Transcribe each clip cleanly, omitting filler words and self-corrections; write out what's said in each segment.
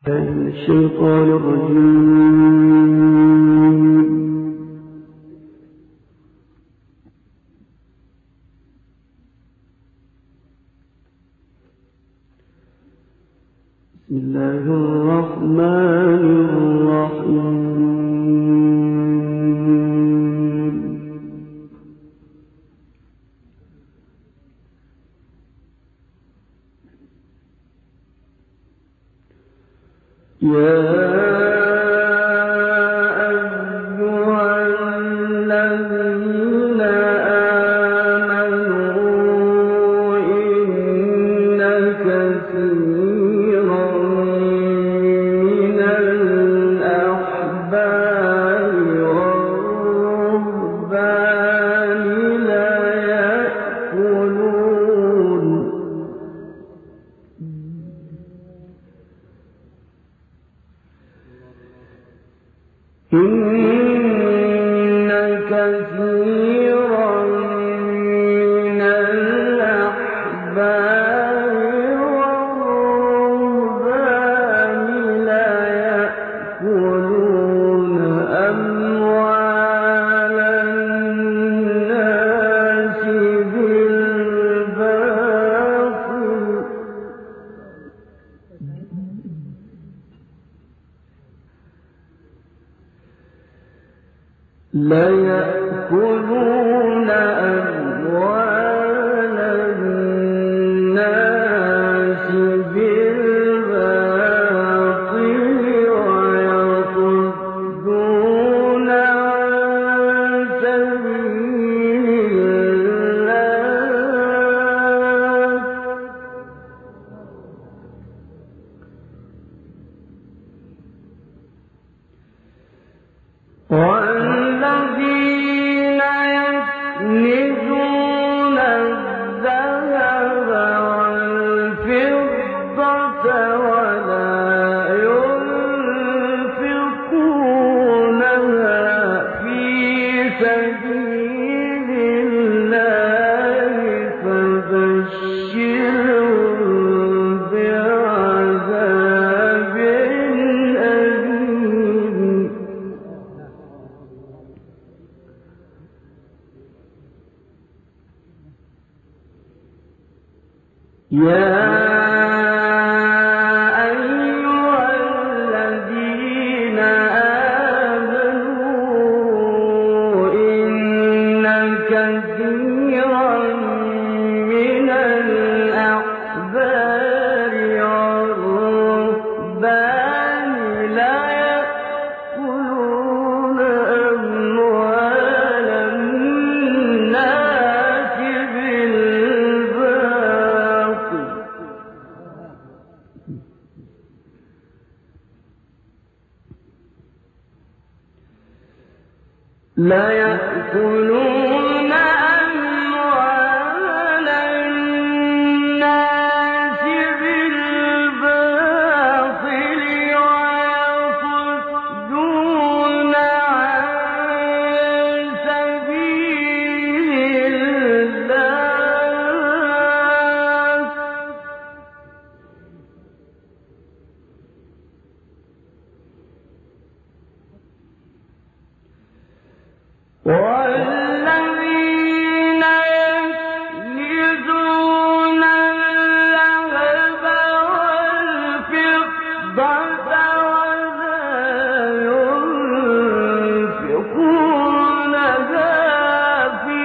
الشيطان الرجيم. بسم الله الرحمن الرحيم. يا لا يأكلون أموال الناس بالباطل ويصدون عن سبيل الله والذين يكنزون الذهب والفضة ولا ينفقونها في سبيل الله فبشرهم بعذاب أليم. يا أيها الذين آمنوا إن كثيرا من الأحبار والرهبان لا يأكلون أموال الناس لا يأكلون أموال الناس بالباطل ويصدون عن سبيل الله والذين يكنزون الذهب والفضة ولا ينفقونها في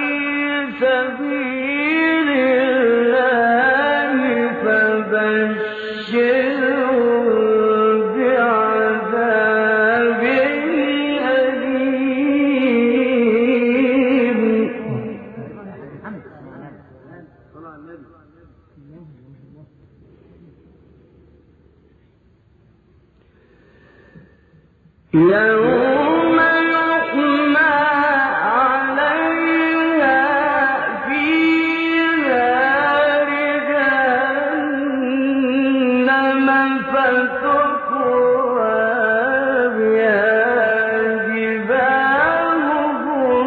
سبيل الله فبشرهم بعذاب يوم يحمى عليها في نار جهنم فتكوى بها جباههم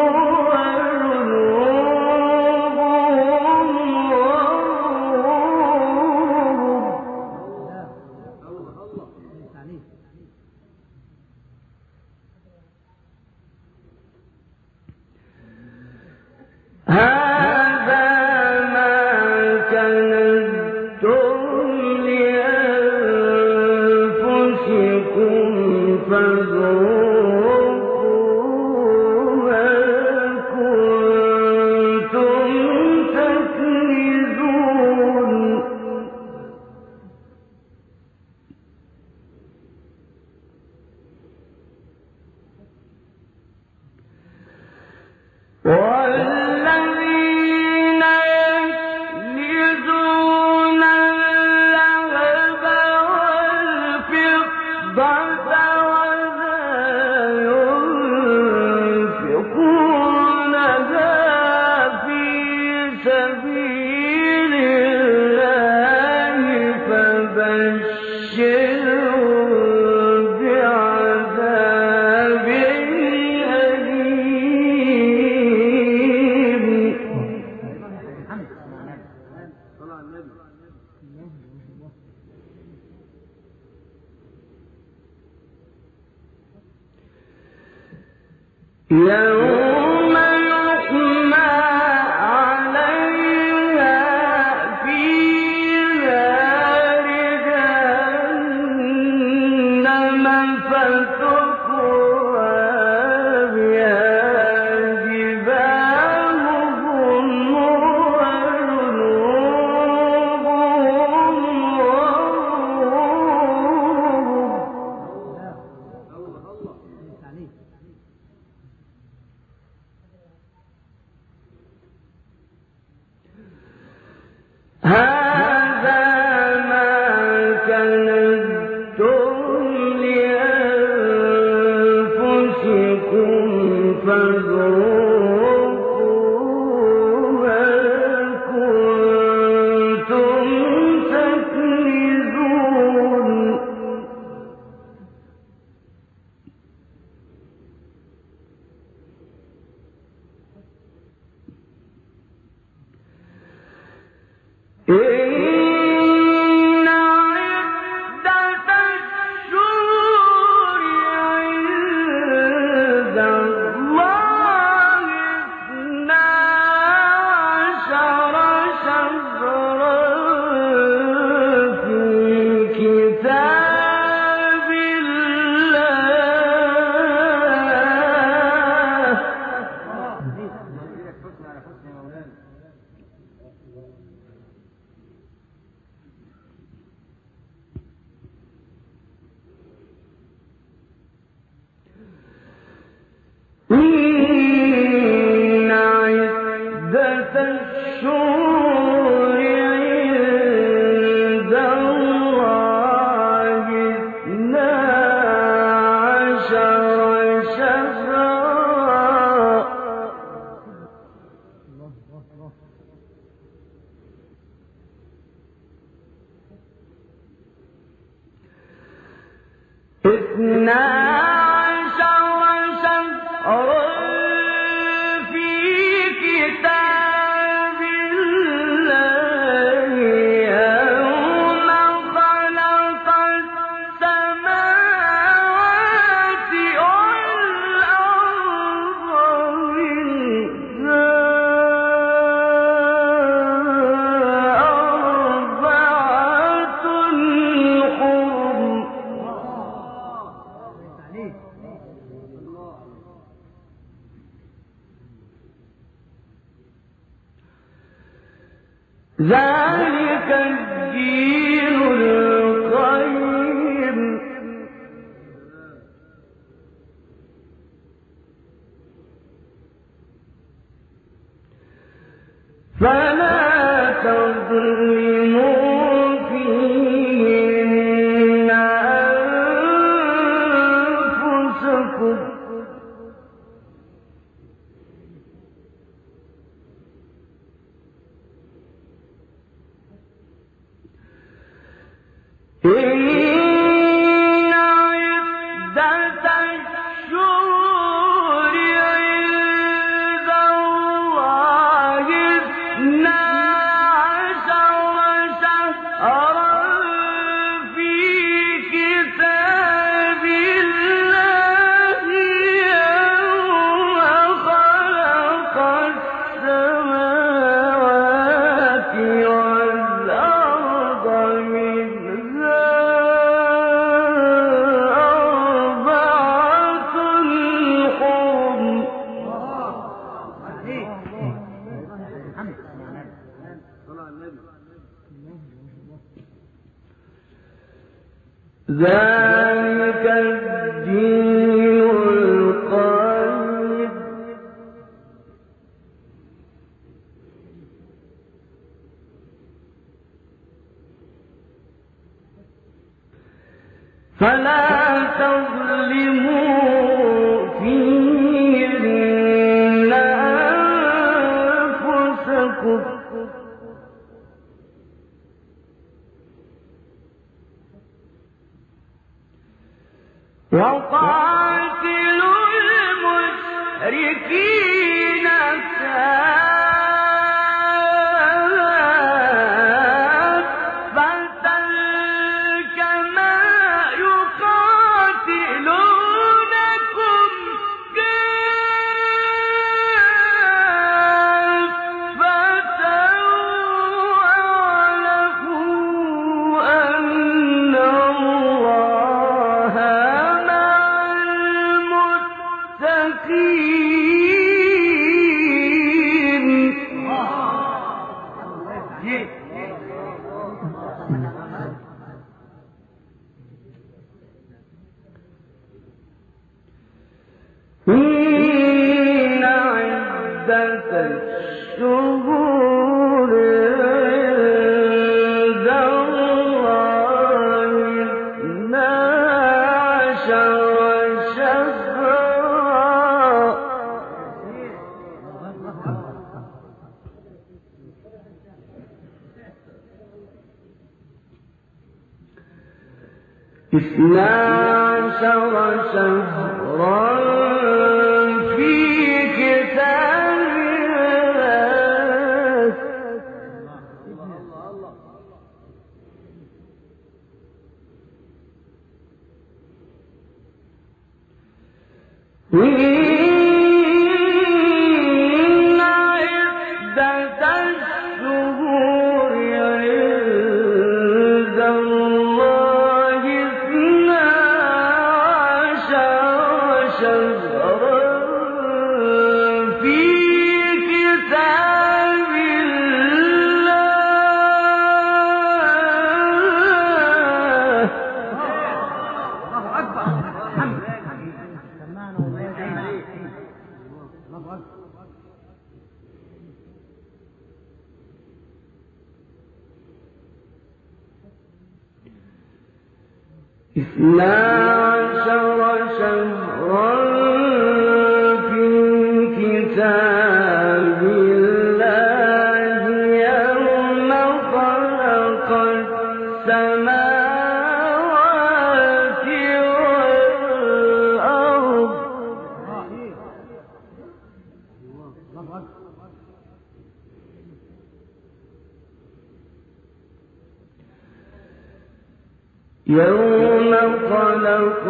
وجنوبهم وظهورهم يوم يحمى عليها في نار جهنم فتكوى بها جباههم وجنوبهم هذا ما كنتم لأنفسكم فذوقوا ما كنتم تكنزون إن عدة الشهور عند الله 12 شهرا في كتاب الله إن عدة الشهور عند الله 12 شهرا في كتاب الله يوم خلق السماوات والأرض منها أربعة حرم ذلك الدين القيم فلا تظلموا فيهن أنفسكم إن عدة الشهور عند الله 12 شهرا في كتاب الله يوم خلق السماوات والأرض منها أربعة حرم ذلك الدين القيم فلا تظلموا فيهن أنفسكم وقاتلوا المشركين كافة كما يقاتلونكم كافة 12 شهرا في كتاب الله. يوم خلق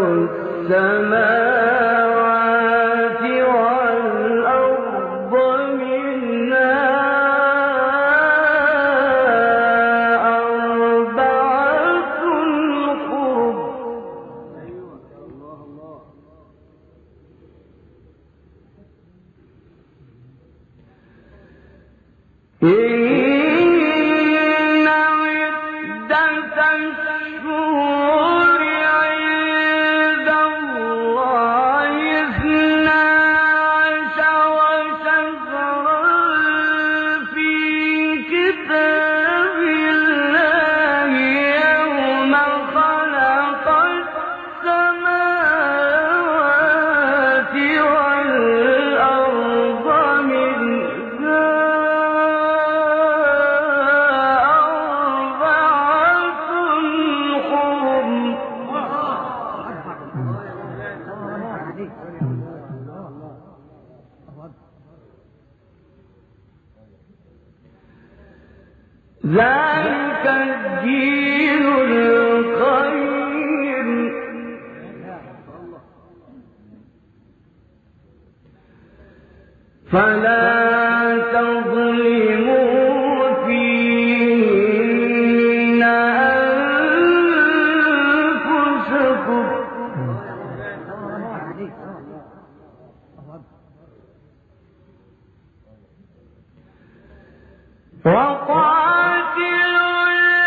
السماوات والأرض منها أربعة حرم ذلك الدين القيم فلا تظلموا فيهن أنفسكم وقاتلوا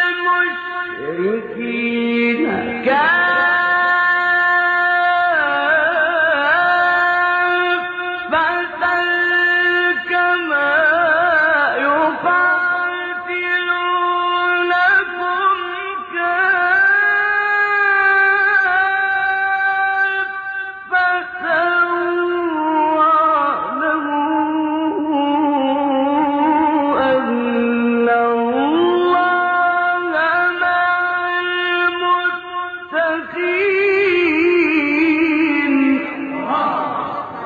المشركين كافة كما يقاتلونكم كافة واعلموا أن الله مع المتقين.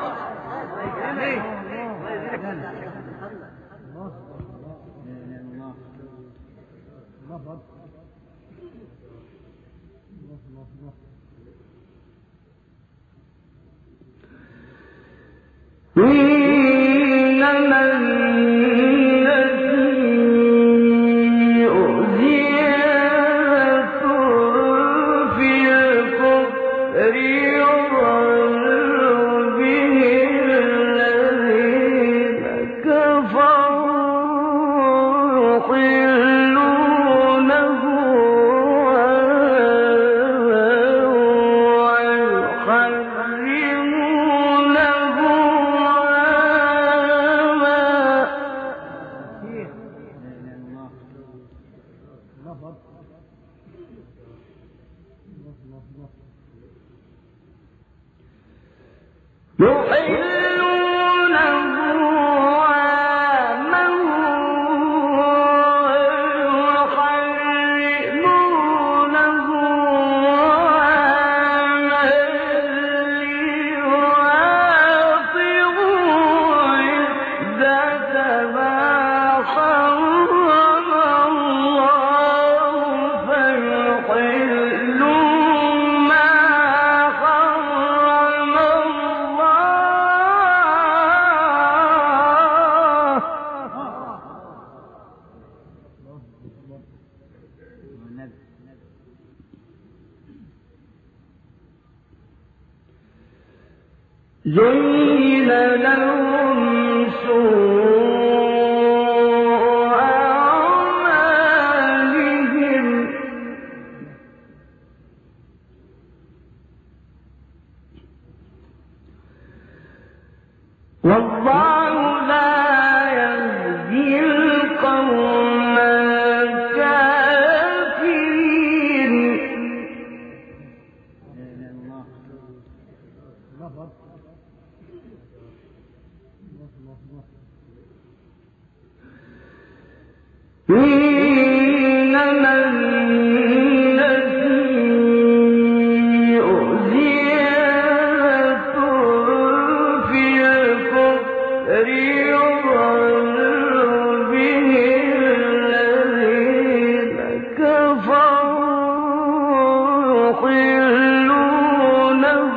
إنما النسيء زيادة في الكفر يضل به الذين كفروا يحلونه ويحرمونه زين لهم سوء أعمالهم والله لا يهدي القوم الكافرين. إنما النسيء زيادة في الكفر يضل به الذين كفروا يحلونه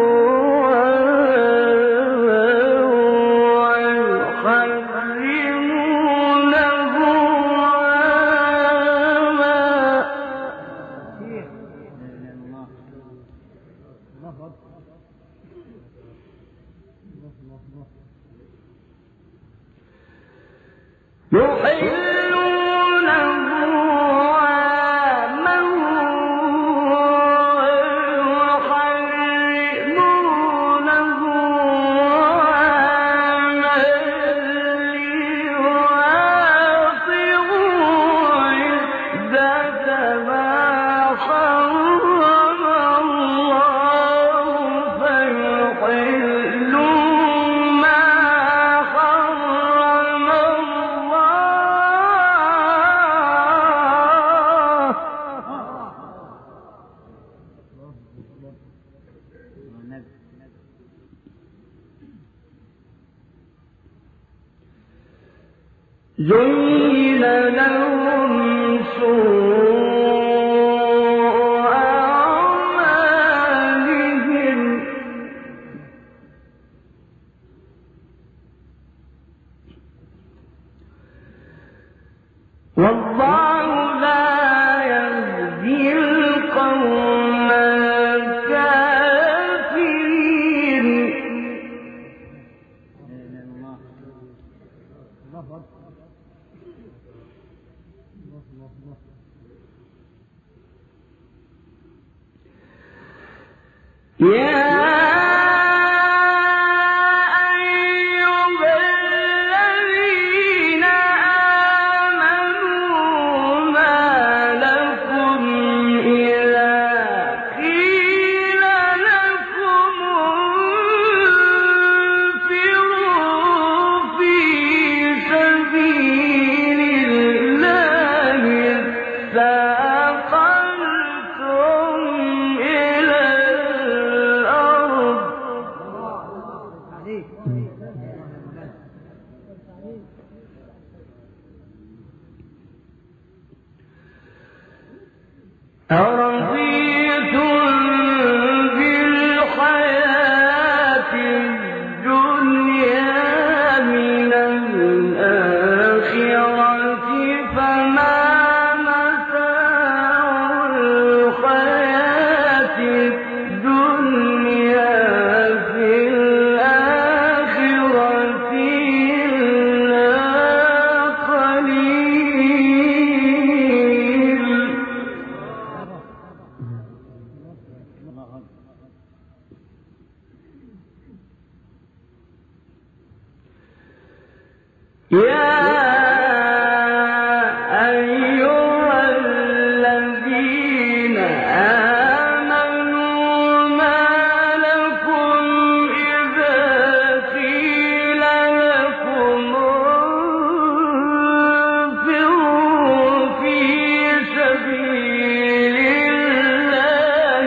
زين لهم سوء أعمالهم والله لا يهدي القوم الكافرين. يا أيها الذين آمنوا ما لكم إذا قيل لكم انفروا في سبيل الله اثاقلتم إلى الأرض أرضيتم بالحياة الدنيا من الآخرة فما متاع الحياة الدنيا في الآخرة إلا قليل. يا أيها الذين آمنوا ما لكم إذا قيل لكم انفروا في سبيل الله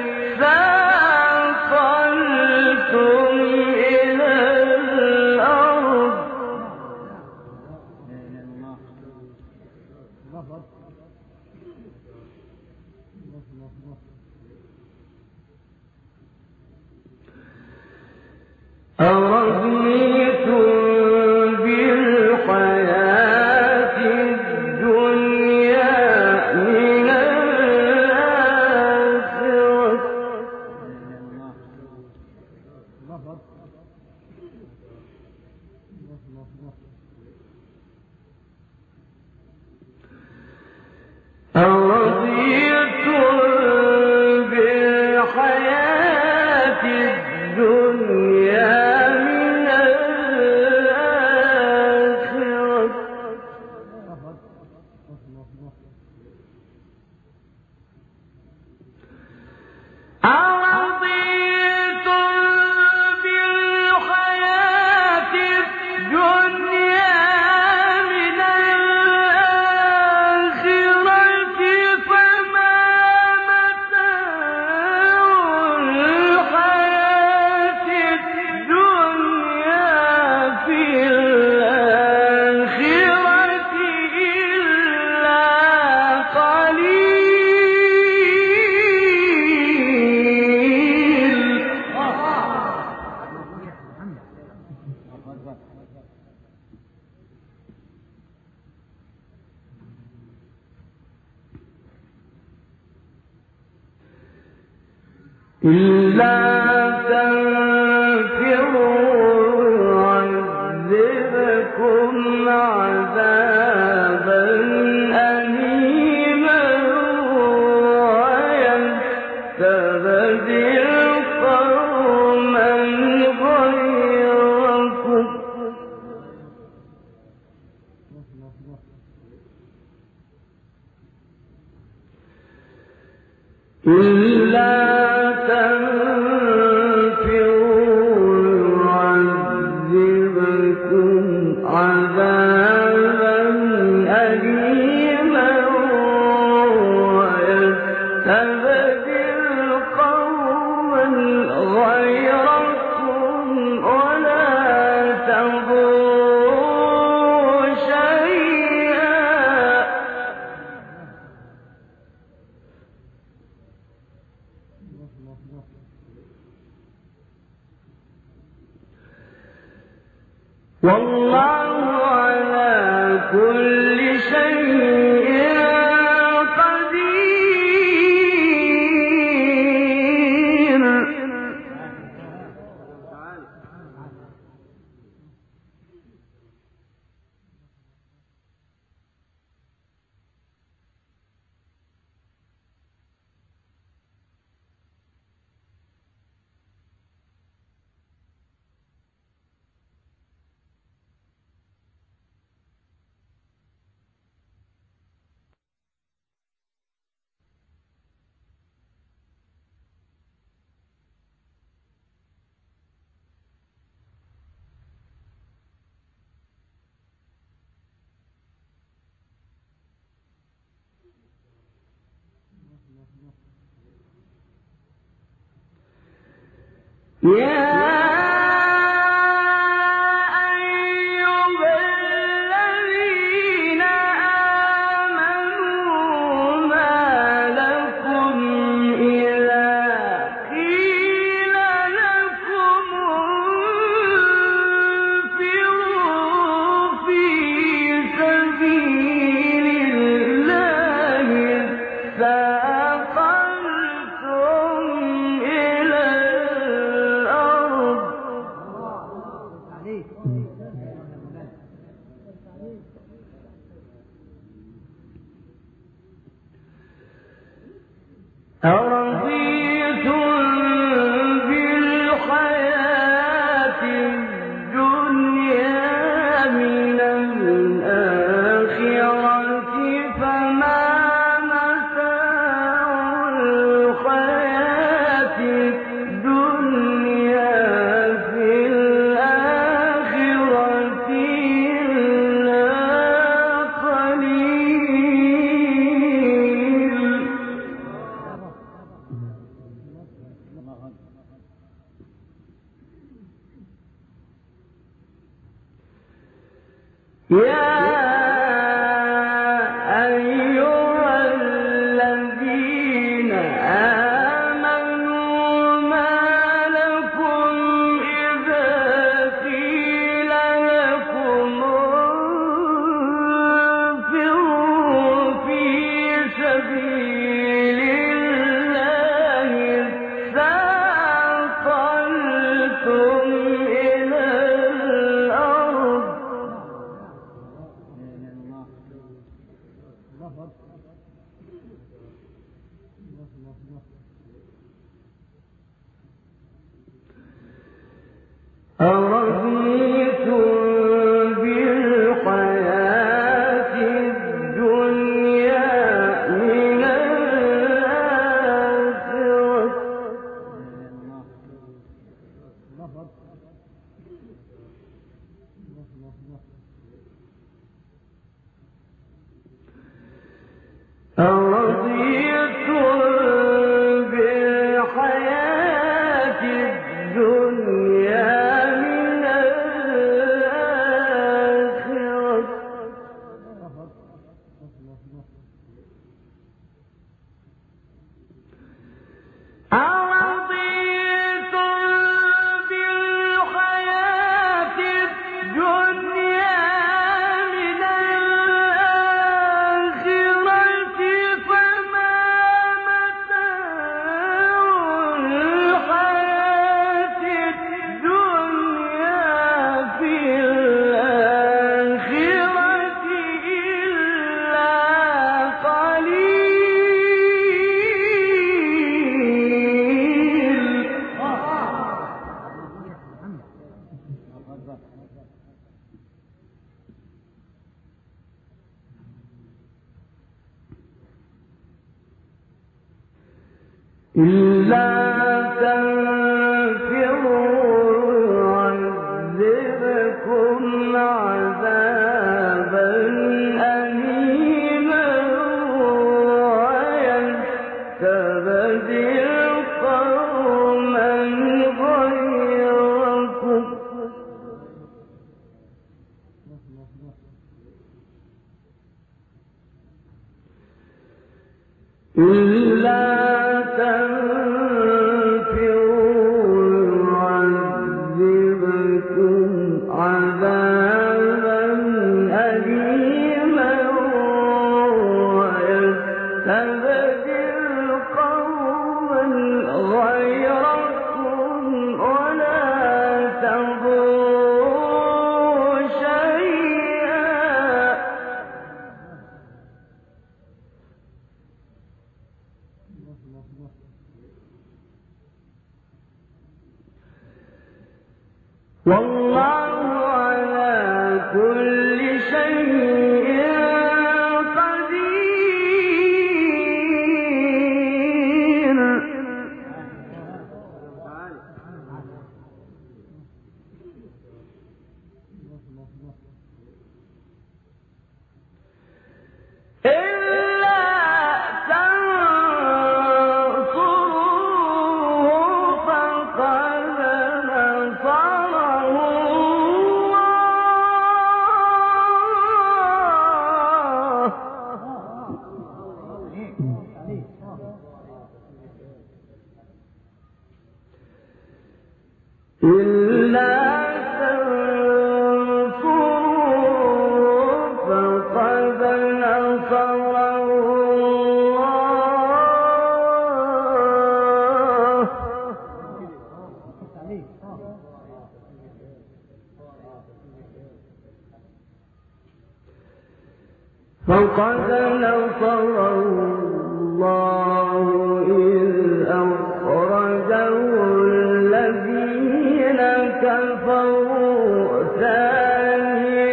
اثاقلتم إلى الأرض أرضيتم بالحياة الدنيا من الآخرة الحياة الدنيا من الآخرة أرضيتم بالحياة الدنيا من الآخرة فما متاع الحياة الدنيا في الآخرة إلا قليل. إلا تنفروا يعذبكم عذابا أليما ويستبدل قوما غيركم إلا تنفروا يعذبكم عذابا أليما ويستبدل قوما غيركم ولا تضروا شيئا. والله على كل شيء قدير. يا أيها الذين آمنوا ما لكم إذا قيل لكم انفروا في سبيل الله ثاقلتم إلى الأرض أرضيتم بالحياة الدنيا من الآخرة فما متاع الحياة الدنيا في الآخرة إلا قليل. يا أيها الذين آمنوا ما لكم إذا قيل لكم انفروا في سبيل الله ثاقلتم إلى الأرض والله على كل شيء فقد نصره الله إذ أخرجه الذين كفروا ثاني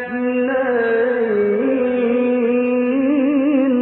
اثنين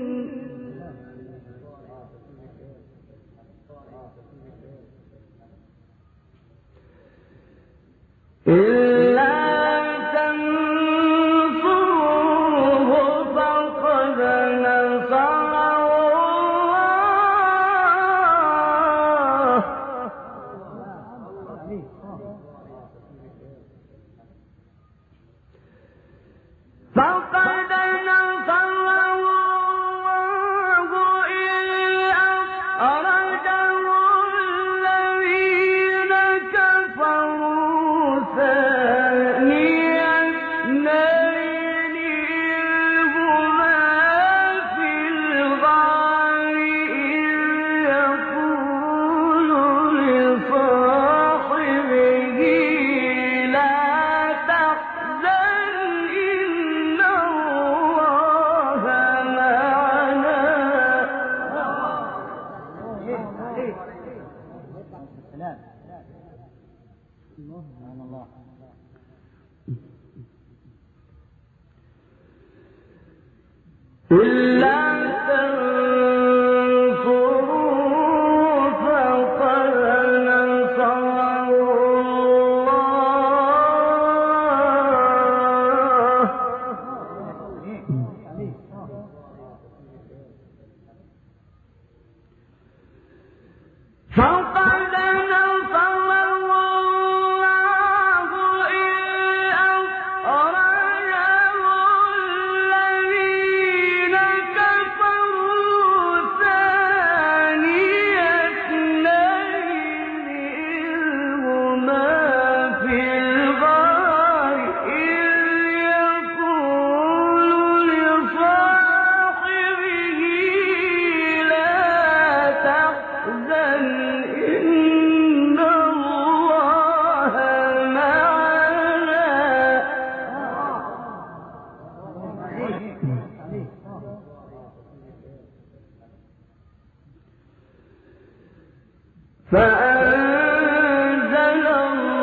فأنزل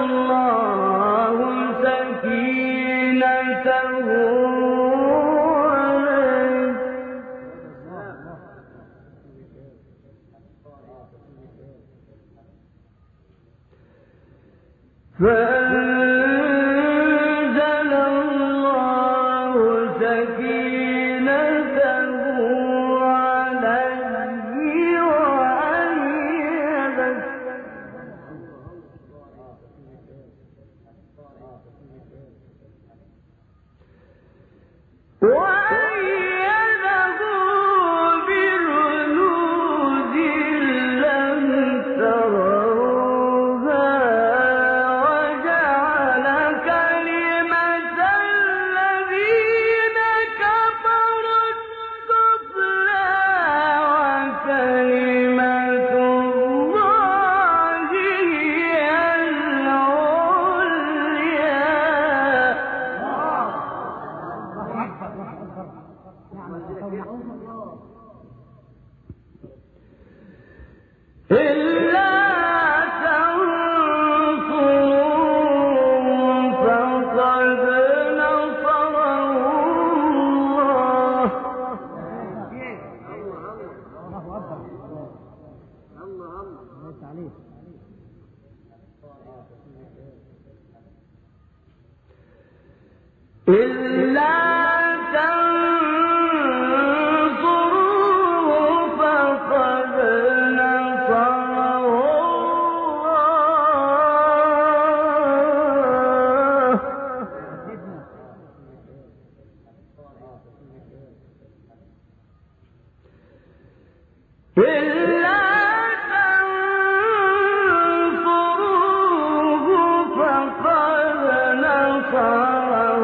الله سكينته عليه فأنزل الله سكينته عليه وأيده بجنود لم تروها وجعل كلمة الذين كفروا السفلى وكلمة الله هي العليا إلا تنصروا فقد نصره الله إلا تنصروه فقد نصره الله إلا تنصروه فقد نصره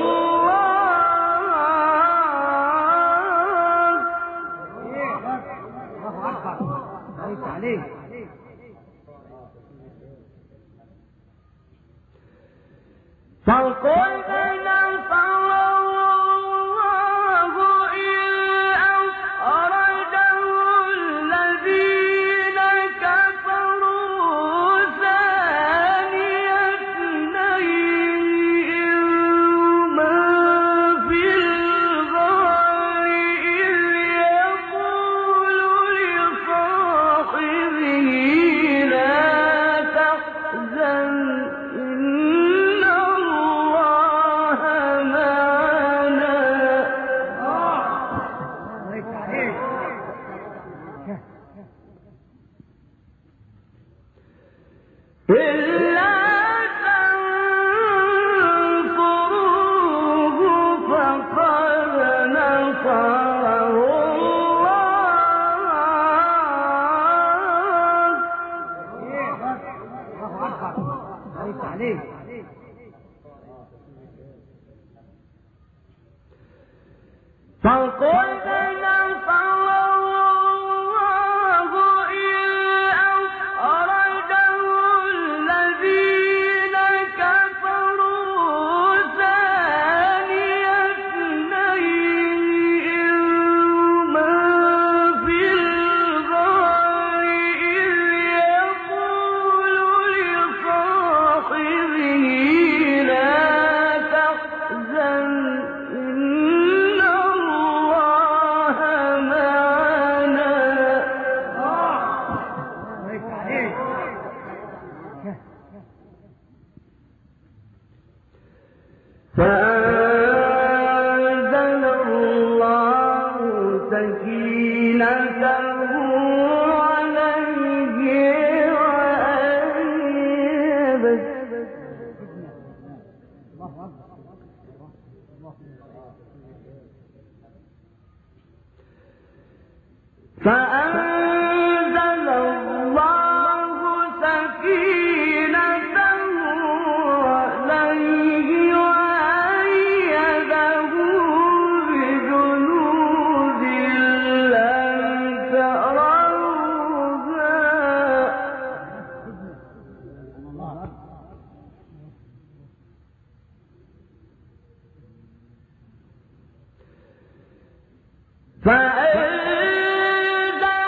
فقد نصره الله إذ أخرجه الذين كفروا ثاني اثنين إذ هما في الغار إذ يقول لصاحبه لا تحزن إن الله معنا إلا تنصروه فقد نصره الله فقد نصره الله إذ أخرجه الذين كفروا ثاني اثنين إذ هما في الغار إذ يقول لصاحبه لا تحزن إن الله معنا فأنزل الله سكينته عليه فأنزل الله سكينته عليه وأيده بجنود لم تروها فأنزل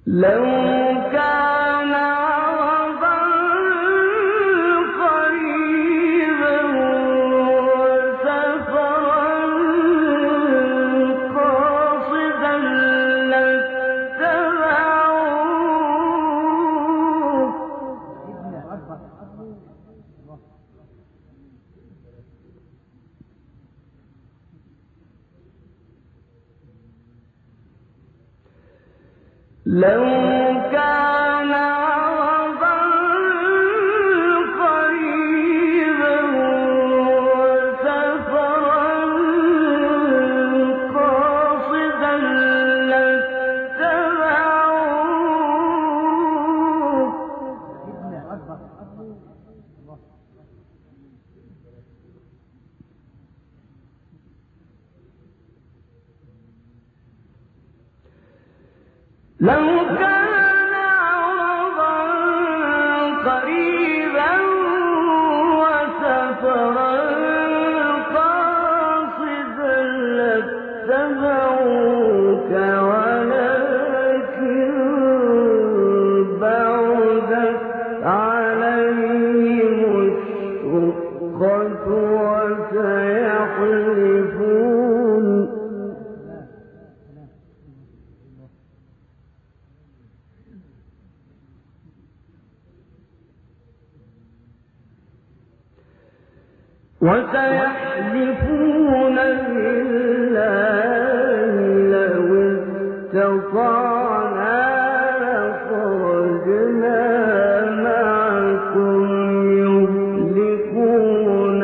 لو كان عرضا قريبا وسفرا قاصدا لو كان عرضا قريبا وسفرا قاصدا لو كان عرضا قريبا وسفرا قاصدا لاتبعوك ولكن بعدت عليهم الشقة وسيحلفون بالله لو استطعنا لخرجنا معكم يهلكون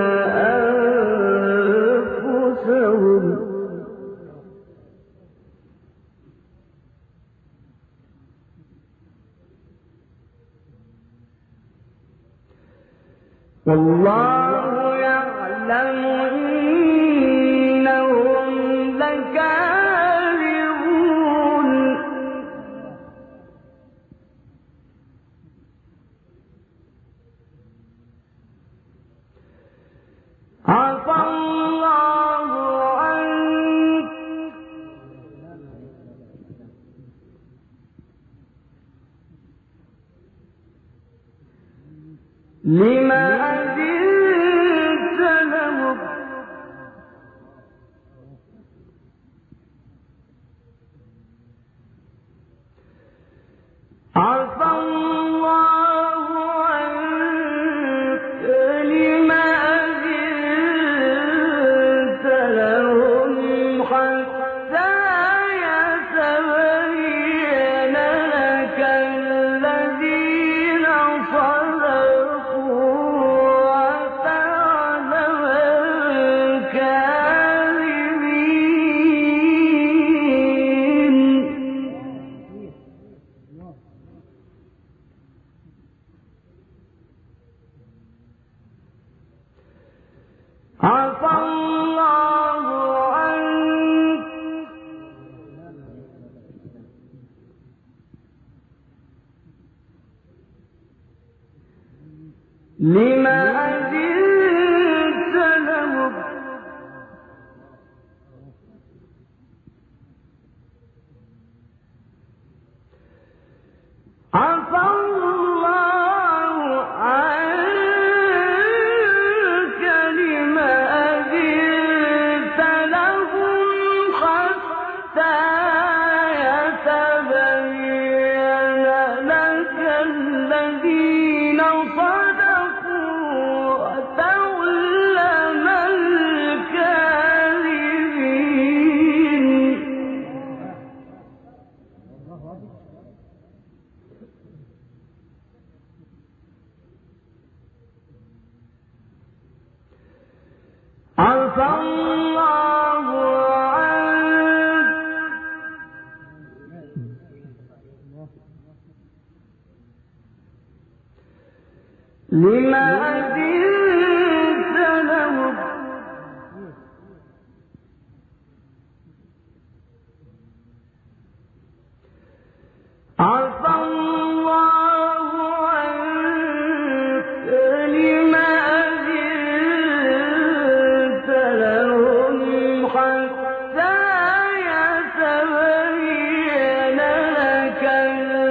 أنفسهم والله يعلم إنهم لكاذبون عفى الله عنك لما أذنت لهم عفى الله عنك لما أذنت لهم حتى يتبين لك الذين صدقوا وتعلم الكاذبين عفى الله عنك لما أذنت لهم عفى الله عنك لما أذنت لهم حتى يتبين لك الذين صدقوا وتعلم الكاذبين عفى الله عنك لما أذنت لهم عفى الله عنك لما أذنت لهم حتى يتبين لك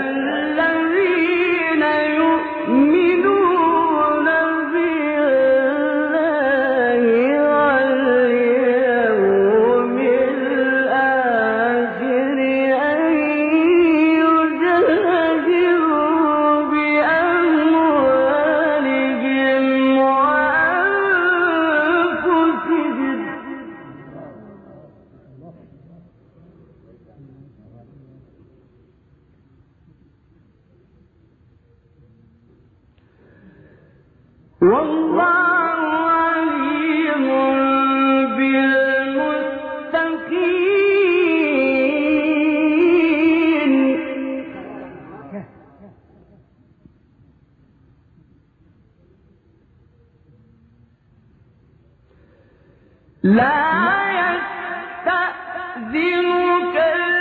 الذين يؤمنون بالله واليوم الآخر أن يجاهدوا بأموالهم وأنفسهم والله عليم بالمتقين لا يستأذنك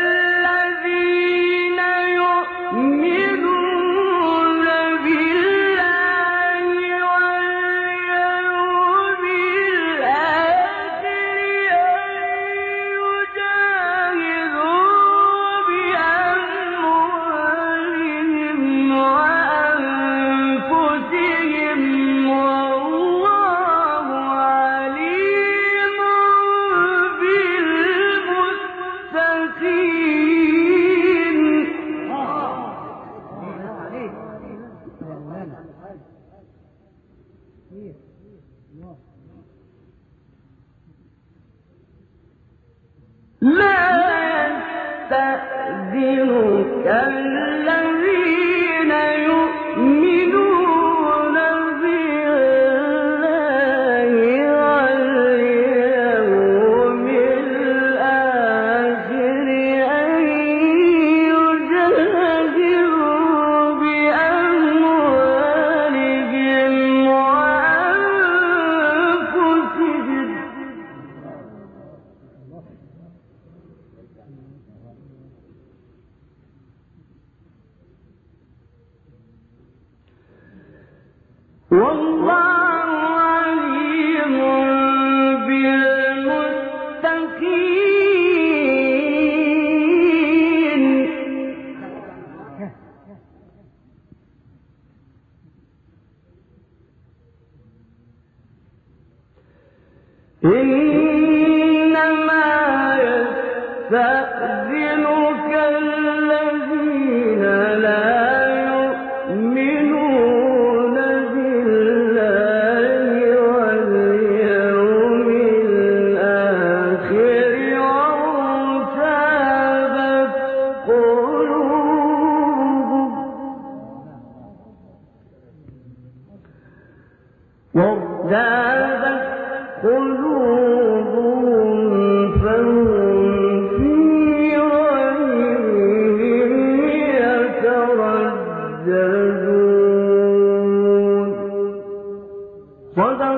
الذين يؤمنون بالله واليوم الآخر أن يجاهدوا بأموالهم وأنفسهم والله عليم بالمتقين لا يستأذنك الذين يؤمنون بالله واليوم الآخر أن يجاهدوا بأموالهم وأنفسهم والله عليم بالمتقين إنما يستأذنك الذين لا يؤمنون بالله واليوم الآخر وارتابت قلوبهم فهم في ريبهم يترددون صدق